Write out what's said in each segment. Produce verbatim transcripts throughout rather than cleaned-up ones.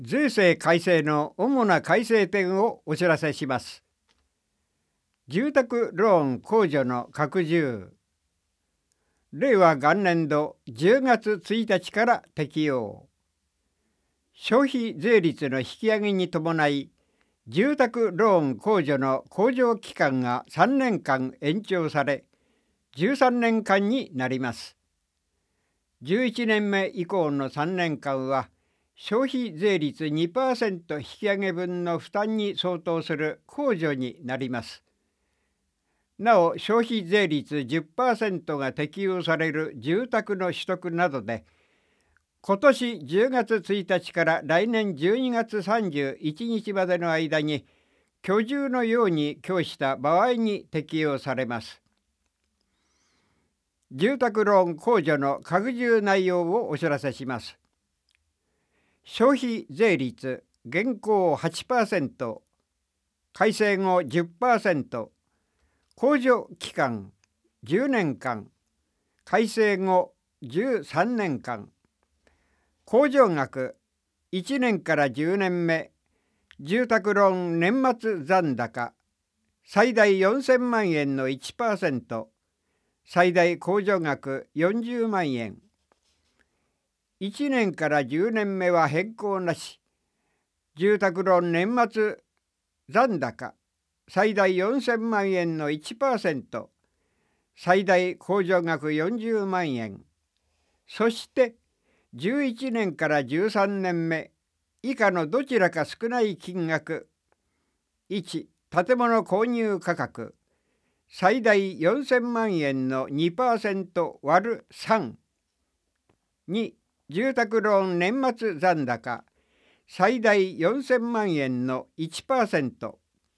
税制改正の主な改正点をお知らせします。住宅ローン控除の拡充。令和元年度じゅうがつついたちから適用。消費税率の引き上げに伴い、住宅ローン控除の控除期間がさんねんかん延長され、じゅうさんねんかんになります。じゅういちねんめ以降のさんねんかんは、消費税率 にパーセント 引き上げ分の負担に相当する控除になります。なお、消費税率 じゅっパーセント が適用される住宅の取得などで、今年じゅうがつついたちから来年じゅうにがつさんじゅういちにちまでの間に、居住のように供した場合に適用されます。住宅ローン控除の拡充内容をお知らせします。消費税率現行 はちパーセント、改正後 じゅっパーセント、控除期間じゅうねんかん、改正後じゅうさんねんかん、控除額いちねんからじゅうねんめ、住宅ローン年末残高最大よんせんまんえんの いちパーセント、最大控除額よんじゅうまんえん。いちねんからじゅうねんめは変更なし。住宅ローン年末残高最大よんせんまんえんの いちパーセント、最大控除額よんじゅうまんえん。そしてじゅういちねんからじゅうさんねんめ以下のどちらか少ない金額。いち、建物購入価格最大よんせんまんえんの にパーセント 割るさん。に、住宅ローン年末残高最大よんせんまんえんの いちパーセント。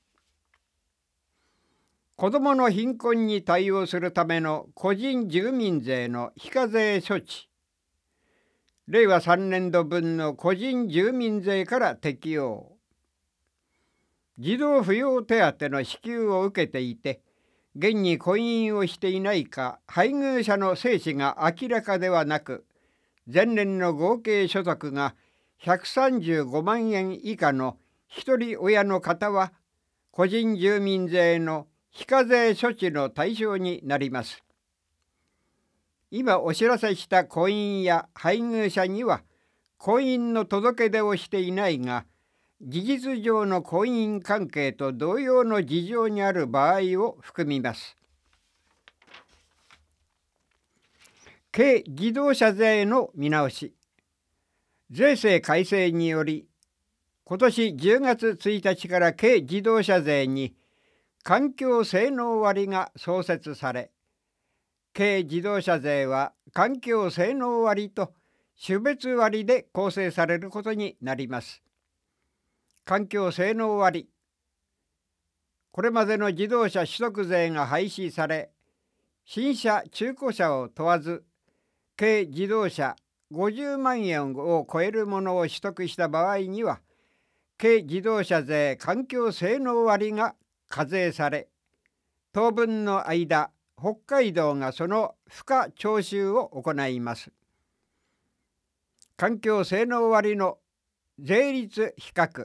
子どもの貧困に対応するための個人住民税の非課税措置。令和さんねんど分の個人住民税から適用。児童扶養手当の支給を受けていて、現に婚姻をしていないか配偶者の生死が明らかではなく、前年の合計所得がひゃくさんじゅうごまんえん以下の一人親の方は、個人住民税の非課税措置の対象になります。今お知らせした婚姻や配偶者には、婚姻の届け出をしていないが、事実上の婚姻関係と同様の事情にある場合を含みます。軽自動車税の見直し。税制改正により、今年じゅうがつついたちから軽自動車税に環境性能割が創設され、軽自動車税は環境性能割と種別割で構成されることになります。環境性能割。これまでの自動車取得税が廃止され、新車中古車を問わず、軽自動車ごじゅうまんえんを超えるものを取得した場合には、軽自動車税環境性能割が課税され、当分の間、北海道がその付加徴収を行います。環境性能割の税率比較。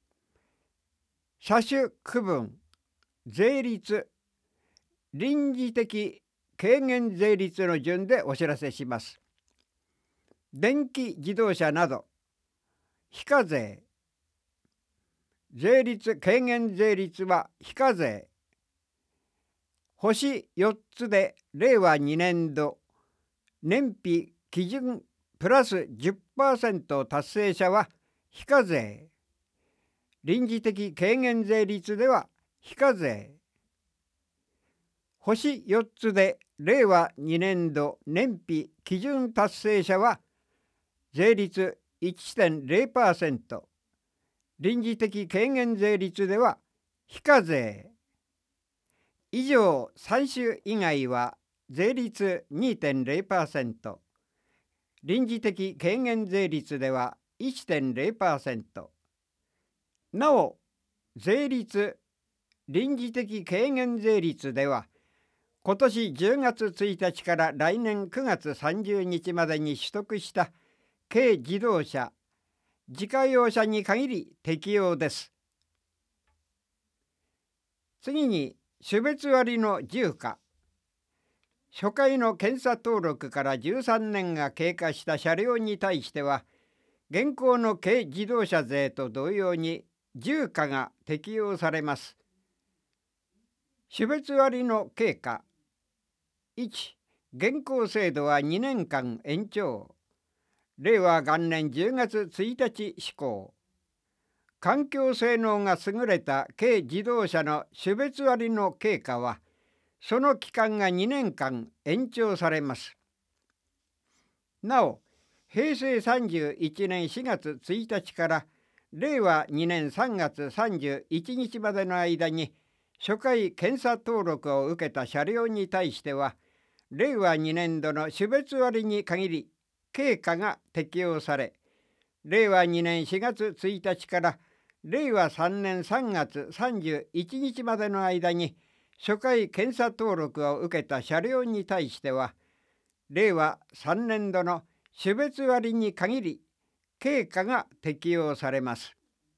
車種区分、税率、臨時的軽減税率の順でお知らせします。電気自動車など非課税。税率軽減税率は非課税。星よっつで令和にねんど燃費基準プラス じゅっパーセント 達成者は非課税。臨時的軽減税率では非課税。星よっつで令和にねんど燃費基準達成者は税率 いってんれいパーセント、臨時的軽減税率では非課税。以上さん種以外は税率 にてんれいパーセント、臨時的軽減税率では いってんれいパーセント。なお、税率、臨時的軽減税率では、今年じゅうがつついたちから来年くがつさんじゅうにちまでに取得した軽自動車自家用車に限り適用です。次に種別割の重価。初回の検査登録からじゅうさんねんが経過した車両に対しては、現行の軽自動車税と同様に重価が適用されます。種別割の経過。いち、現行制度はにねんかん延長。令和元年じゅうがつついたち施行。環境性能が優れた軽自動車の種別割の経過は、その期間がにねんかん延長されます。なお、へいせいさんじゅういちねんしがつついたちから令和にねんさんがつさんじゅういちにちまでの間に初回検査登録を受けた車両に対しては、令和にねんどの種別割に限り経過が適用され、令和にねんしがつついたちから令和さんねんさんがつさんじゅういちにちまでの間に初回検査登録を受けた車両に対しては、令和さんねんどの種別割に限り経過が適用されます。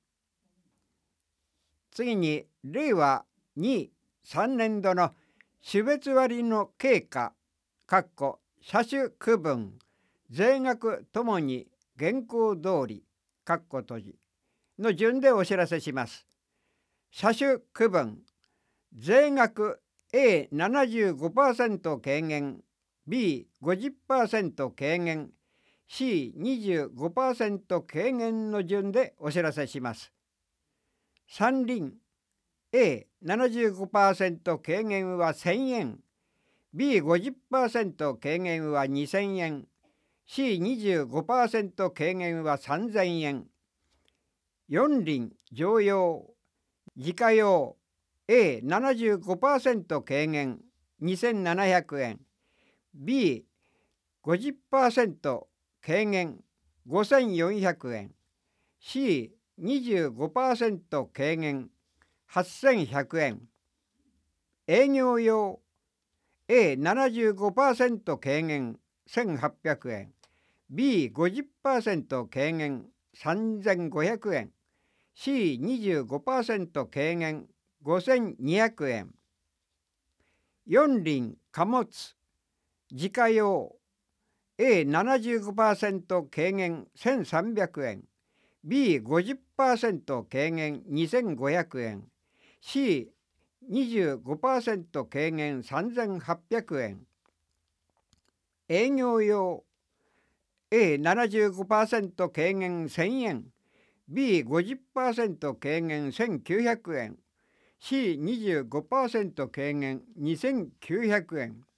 次に令和に、さんねんどの種別割の経過車種区分税額ともに現行通り閉じの順でお知らせします。車種区分税額 エーななじゅうごパーセント 軽減、 ビーごじゅっパーセント 軽減、 シーにじゅうごパーセント 軽減の順でお知らせします。三輪 エーななじゅうごパーセント 軽減はせんえん、 ビーごじゅっパーセント 軽減はにせんえん、 シーにじゅうごパーセント 軽減はさんぜんえん。四輪乗用自家用 エーななじゅうごパーセント 軽減にせんななひゃくえん、 ビーごじゅっパーセント 軽減ごせんよんひゃくえん、 シーにじゅうごパーセント 軽減はっせんひゃくえん。営業用 エーななじゅうごパーセント 軽減せんはっぴゃくえん、 ビーごじゅっパーセント 軽減さんぜんごひゃくえん、 シーにじゅうごパーセント 軽減ごせんにひゃくえん。四輪貨物自家用 エーななじゅうごパーセント 軽減せんさんびゃくえん、 ビーごじゅっパーセント 軽減にせんごひゃくえん、 シーにじゅうごパーセント 軽減さんぜんはっぴゃくえん。営業用 エーななじゅうごパーセント 軽減せんえん、 ビーごじゅっパーセント 軽減せんきゅうひゃくえん、 シーにじゅうごパーセント 軽減にせんきゅうひゃくえん。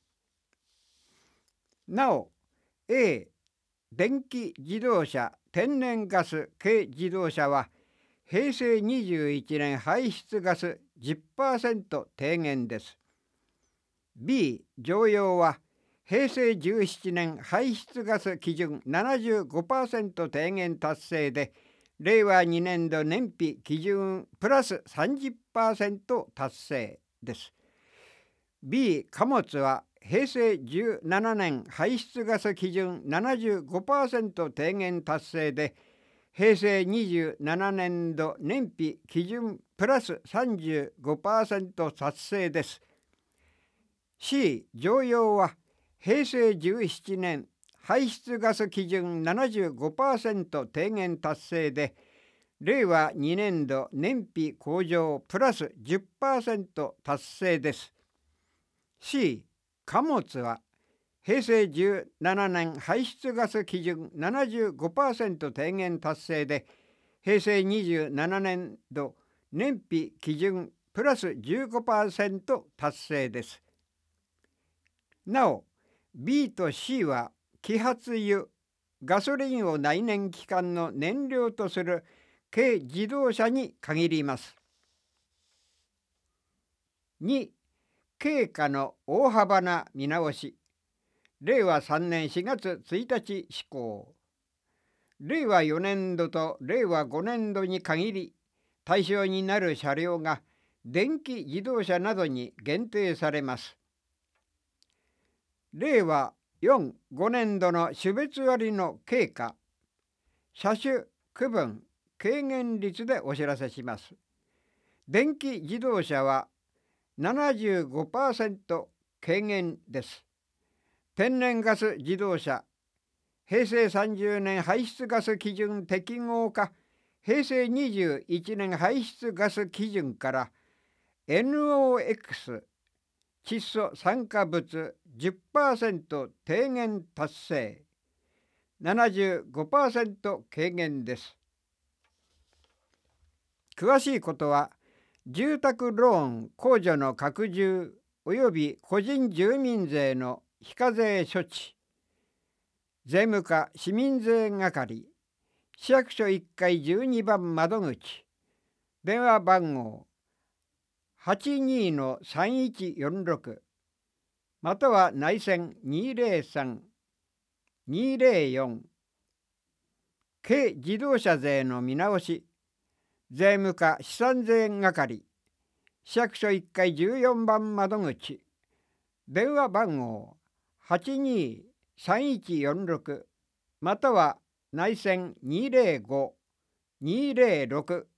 なお A 電気自動車天然ガス軽自動車はへいせいにじゅういちねん排出ガス じゅっパーセント 低減です。 B 乗用はへいせいじゅうななねん排出ガス基準 ななじゅうごパーセント 低減達成で令和にねんど燃費基準プラス さんじゅっパーセント 達成です。 B 貨物はへいせいじゅうななねん排出ガス基準 ななじゅうごパーセント 低減達成でへいせいにじゅうななねんど燃費基準プラス さんじゅうごパーセント 達成です。 C 乗用はへいせいじゅうななねん排出ガス基準 ななじゅうごパーセント 低減達成で令和にねんど燃費向上プラス じゅっパーセント 達成です。 C 貨物はへいせいじゅうななねん排出ガス基準 ななじゅうごパーセント 低減達成でへいせいにじゅうななねんど燃費基準プラス じゅうごパーセント 達成です。なお B と C は揮発油ガソリンを内燃機関の燃料とする軽自動車に限ります。に、経過の大幅な見直し。令和さんねんしがつついたち施行。令和よねんどと令和ごねんどに限り対象になる車両が電気自動車などに限定されます。令和よん、ごねんどの種別割の経過車種区分軽減率でお知らせします。電気自動車は ななじゅうごパーセント 軽減です。天然ガス自動車、平成さんじゅうねん排出ガス基準適合か平成にじゅういちねん排出ガス基準から エヌオーエックス 窒素酸化物 じゅっパーセント 低減達成、ななじゅうごパーセント 軽減です。詳しいことは住宅ローン控除の拡充及び個人住民税の非課税処置、税務課市民税係市役所いっかいじゅうにばん窓口、電話番号 はちにーさんいちよんろく または内線 にーぜろさん にーぜろよん、軽自動車税の見直し、税務課資産税係市役所いっかいじゅうよんばん窓口、電話番号 はちにーさんいちよんろく または内線 にーぜろご にーぜろろく